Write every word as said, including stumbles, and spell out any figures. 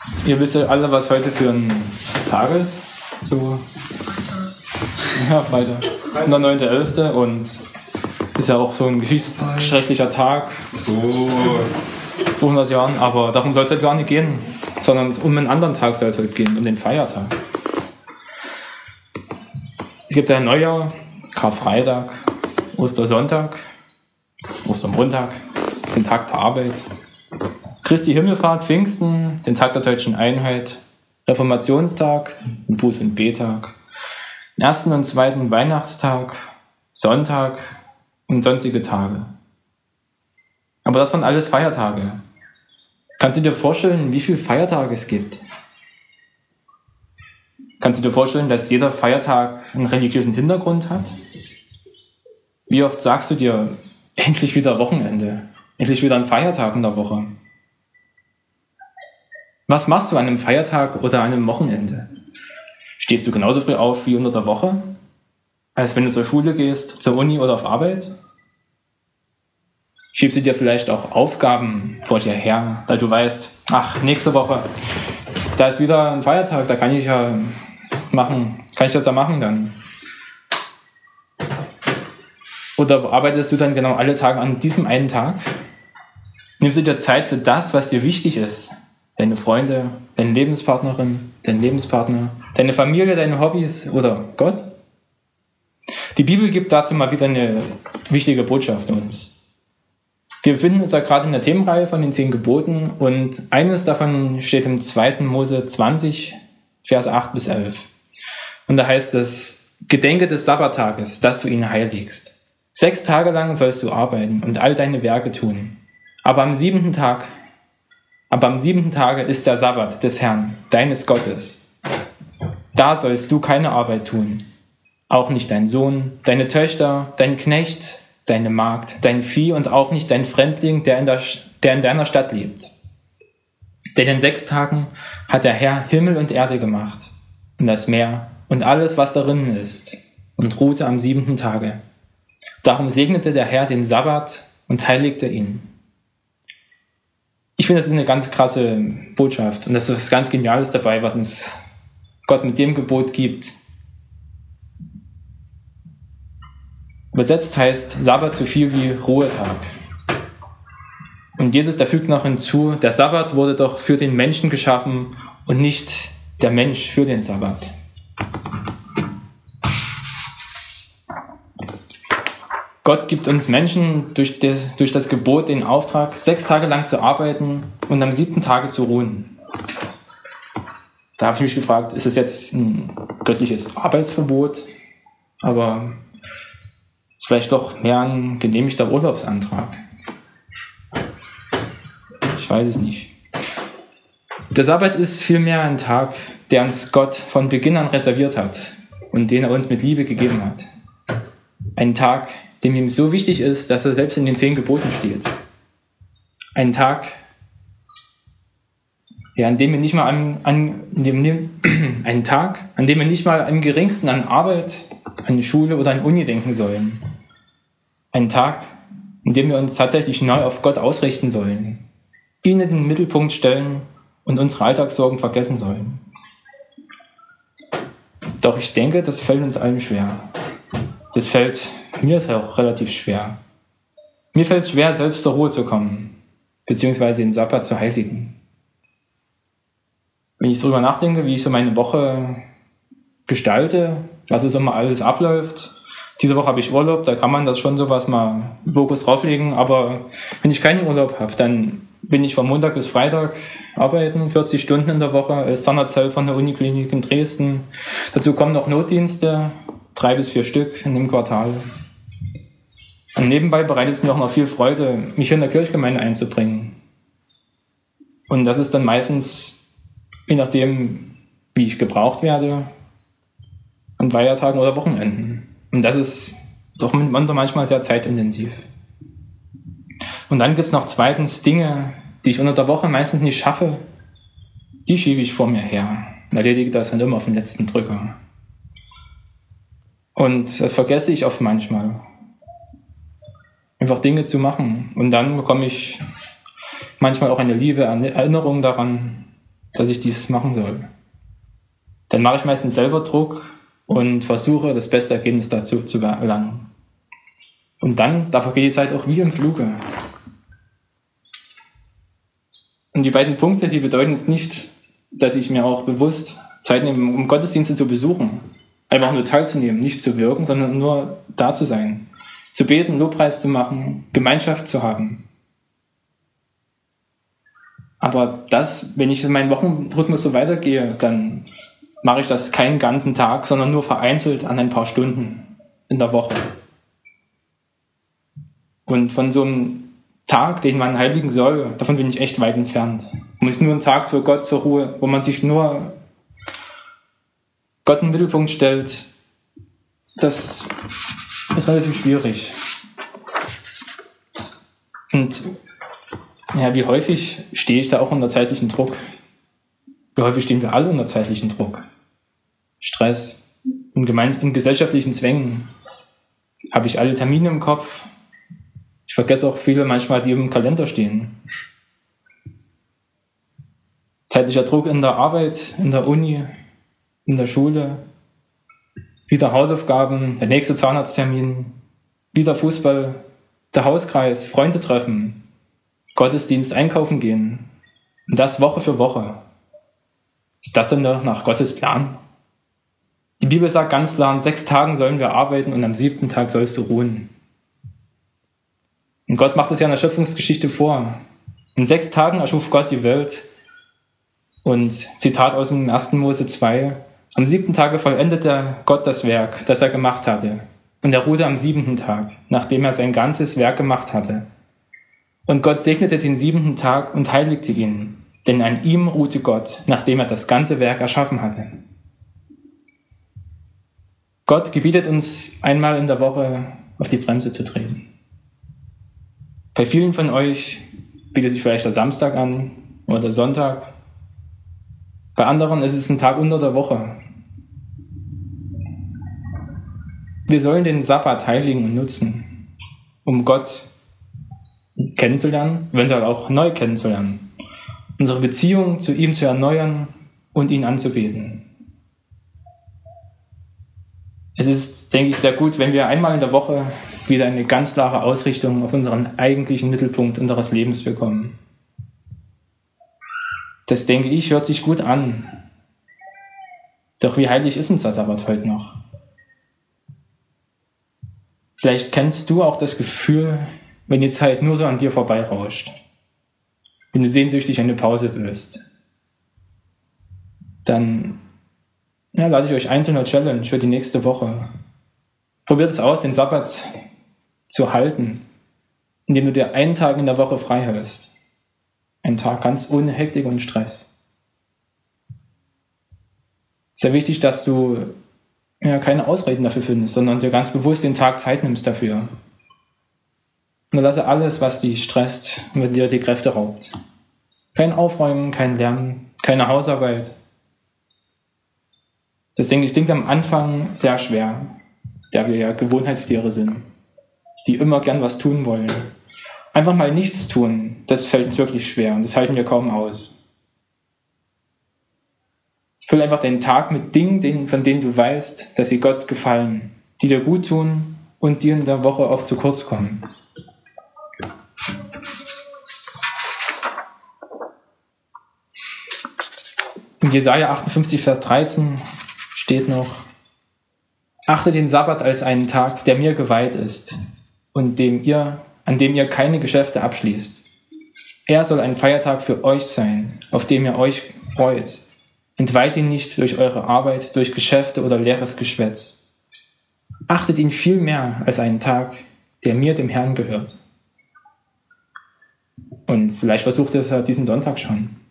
Ihr wisst ja alle, was heute für ein Tag ist. So, ja, Freitag. Der neunter elfter und ist ja auch so ein geschichtsschrecklicher Tag. So vor hundert Jahren, aber darum soll es halt gar nicht gehen, sondern um einen anderen Tag soll es halt gehen, um den Feiertag. Es gibt ja Neujahr, Karfreitag, Ostersonntag, Ostermontag, den Tag der Arbeit, Christi Himmelfahrt, Pfingsten, den Tag der deutschen Einheit, Reformationstag, den Buß- und Betag, den ersten und zweiten Weihnachtstag, Sonntag und sonstige Tage. Aber das waren alles Feiertage. Kannst du dir vorstellen, wie viele Feiertage es gibt? Kannst du dir vorstellen, dass jeder Feiertag einen religiösen Hintergrund hat? Wie oft sagst du dir, endlich wieder Wochenende, endlich wieder ein Feiertag in der Woche? Was machst du an einem Feiertag oder an einem Wochenende? Stehst du genauso früh auf wie unter der Woche, als wenn du zur Schule gehst, zur Uni oder auf Arbeit? Schiebst du dir vielleicht auch Aufgaben vor dir her, weil du weißt, ach, nächste Woche, da ist wieder ein Feiertag, da kann ich ja machen, kann ich das ja machen dann. Oder arbeitest du dann genau alle Tage an diesem einen Tag? Nimmst du dir Zeit für das, was dir wichtig ist? Deine Freunde, deine Lebenspartnerin, dein Lebenspartner, deine Familie, deine Hobbys oder Gott? Die Bibel gibt dazu mal wieder eine wichtige Botschaft uns. Wir befinden uns ja gerade in der Themenreihe von den zehn Geboten und eines davon steht im zweiten Mose zwanzig, Vers acht bis elf. Und da heißt es, gedenke des Sabbattages, dass du ihn heiligst. Sechs Tage lang sollst du arbeiten und all deine Werke tun. Aber am siebenten Tag, aber am siebenten Tage ist der Sabbat des Herrn, deines Gottes. Da sollst du keine Arbeit tun. Auch nicht dein Sohn, deine Töchter, dein Knecht, deine Magd, dein Vieh und auch nicht dein Fremdling, der in, der, der in deiner Stadt lebt. Denn in sechs Tagen hat der Herr Himmel und Erde gemacht und das Meer und alles, was darin ist, und ruhte am siebenten Tage. Darum segnete der Herr den Sabbat und heiligte ihn. Ich finde, das ist eine ganz krasse Botschaft und das ist was ganz Geniales dabei, was uns Gott mit dem Gebot gibt. Übersetzt heißt Sabbat so viel wie Ruhetag. Und Jesus, der fügt noch hinzu, der Sabbat wurde doch für den Menschen geschaffen und nicht der Mensch für den Sabbat. Gott gibt uns Menschen durch, des, durch das Gebot den Auftrag, sechs Tage lang zu arbeiten und am siebten Tage zu ruhen. Da habe ich mich gefragt, ist es jetzt ein göttliches Arbeitsverbot? Aber ist vielleicht doch mehr ein genehmigter Urlaubsantrag. Ich weiß es nicht. Der Sabbat ist vielmehr ein Tag, der uns Gott von Beginn an reserviert hat und den er uns mit Liebe gegeben hat. Ein Tag, dem ihm so wichtig ist, dass er selbst in den zehn Geboten steht. Ein Tag, ja, an dem wir nicht mal an, an dem, ein Tag, an dem wir nicht mal am geringsten an Arbeit, an die Schule oder an Uni denken sollen. Ein Tag, an dem wir uns tatsächlich neu auf Gott ausrichten sollen, ihn in den Mittelpunkt stellen und unsere Alltagssorgen vergessen sollen. Doch ich denke, das fällt uns allen schwer. Das fällt mir auch relativ schwer. Mir fällt es schwer, selbst zur Ruhe zu kommen, beziehungsweise den Sabbat zu heiligen. Wenn ich darüber nachdenke, wie ich so meine Woche gestalte, was es immer alles abläuft. Diese Woche habe ich Urlaub, da kann man das schon sowas mal Fokus drauflegen, aber wenn ich keinen Urlaub habe, dann bin ich von Montag bis Freitag arbeiten, vierzig Stunden in der Woche als Standardzell von der Uniklinik in Dresden. Dazu kommen noch Notdienste, drei bis vier Stück in dem Quartal. Und nebenbei bereitet es mir auch noch viel Freude, mich hier in der Kirchgemeinde einzubringen. Und das ist dann meistens, je nachdem, wie ich gebraucht werde, an Feiertagen oder Wochenenden. Und das ist doch manchmal sehr zeitintensiv. Und dann gibt es noch zweitens Dinge, die ich unter der Woche meistens nicht schaffe, die schiebe ich vor mir her und erledige das dann immer auf den letzten Drücker. Und das vergesse ich oft manchmal. Einfach Dinge zu machen. Und dann bekomme ich manchmal auch eine liebe Erinnerung daran, dass ich dies machen soll. Dann mache ich meistens selber Druck und versuche, das beste Ergebnis dazu zu erlangen. Und dann, da vergeht die Zeit auch wie im Fluge. Und die beiden Punkte, die bedeuten jetzt nicht, dass ich mir auch bewusst Zeit nehme, um Gottesdienste zu besuchen. Einfach nur teilzunehmen, nicht zu wirken, sondern nur da zu sein. Zu beten, Lobpreis zu machen, Gemeinschaft zu haben. Aber das, wenn ich in meinen Wochenrhythmus so weitergehe, dann mache ich das keinen ganzen Tag, sondern nur vereinzelt an ein paar Stunden in der Woche. Und von so einem Tag, den man heiligen soll, davon bin ich echt weit entfernt. Man ist nur ein Tag für Gott zur Ruhe, wo man sich nur Gott in den Mittelpunkt stellt. Das ist relativ schwierig. Und ja, wie häufig stehe ich da auch unter zeitlichen Druck? Wie häufig stehen wir alle unter zeitlichen Druck? Stress, in, gemein- in gesellschaftlichen Zwängen. Habe ich alle Termine im Kopf? Ich vergesse auch viele manchmal, die im Kalender stehen. Zeitlicher Druck in der Arbeit, in der Uni, in der Schule, wieder Hausaufgaben, der nächste Zahnarzttermin, wieder Fußball, der Hauskreis, Freunde treffen, Gottesdienst, einkaufen gehen. Und das Woche für Woche. Ist das denn doch nach Gottes Plan? Die Bibel sagt ganz klar, in sechs Tagen sollen wir arbeiten und am siebten Tag sollst du ruhen. Und Gott macht es ja in der Schöpfungsgeschichte vor. In sechs Tagen erschuf Gott die Welt. Und Zitat aus dem ersten Mose zwei, am siebten Tage vollendete Gott das Werk, das er gemacht hatte. Und er ruhte am siebenten Tag, nachdem er sein ganzes Werk gemacht hatte. Und Gott segnete den siebenten Tag und heiligte ihn, denn an ihm ruhte Gott, nachdem er das ganze Werk erschaffen hatte. Gott gebietet uns einmal in der Woche auf die Bremse zu treten. Bei vielen von euch bietet sich vielleicht der Samstag an oder der Sonntag. Bei anderen ist es ein Tag unter der Woche. Wir sollen den Sabbat heiligen und nutzen, um Gott kennenzulernen, eventuell auch neu kennenzulernen, unsere Beziehung zu ihm zu erneuern und ihn anzubeten. Es ist, denke ich, sehr gut, wenn wir einmal in der Woche wieder eine ganz klare Ausrichtung auf unseren eigentlichen Mittelpunkt unseres Lebens bekommen. Das, denke ich, hört sich gut an. Doch wie heilig ist uns der Sabbat heute noch? Vielleicht kennst du auch das Gefühl, wenn die Zeit nur so an dir vorbeirauscht. Wenn du sehnsüchtig eine Pause willst. Dann ja, lade ich euch ein zu einer Challenge für die nächste Woche. Probiert es aus, den Sabbat zu halten, indem du dir einen Tag in der Woche frei hältst. Ein Tag ganz ohne Hektik und Stress. Sehr wichtig, dass du ja, keine Ausreden dafür findest, sondern dir ganz bewusst den Tag Zeit nimmst dafür. Und lasse alles, was dich stresst und dir die Kräfte raubt. Kein Aufräumen, kein Lernen, keine Hausarbeit. Das, denke ich, klingt am Anfang sehr schwer, da wir ja Gewohnheitstiere sind, die immer gern was tun wollen. Einfach mal nichts tun, das fällt uns wirklich schwer und das halten wir kaum aus. Füll einfach den Tag mit Dingen, von denen du weißt, dass sie Gott gefallen, die dir gut tun und dir in der Woche oft zu kurz kommen. In Jesaja achtundfünfzig, Vers dreizehn steht noch: Achtet den Sabbat als einen Tag, der mir geweiht ist und dem ihr, an dem ihr keine Geschäfte abschließt. Er soll ein Feiertag für euch sein, auf dem ihr euch freut. Entweiht ihn nicht durch eure Arbeit, durch Geschäfte oder leeres Geschwätz. Achtet ihn viel mehr als einen Tag, der mir, dem Herrn, gehört. Und vielleicht versucht ihr es ja diesen Sonntag schon.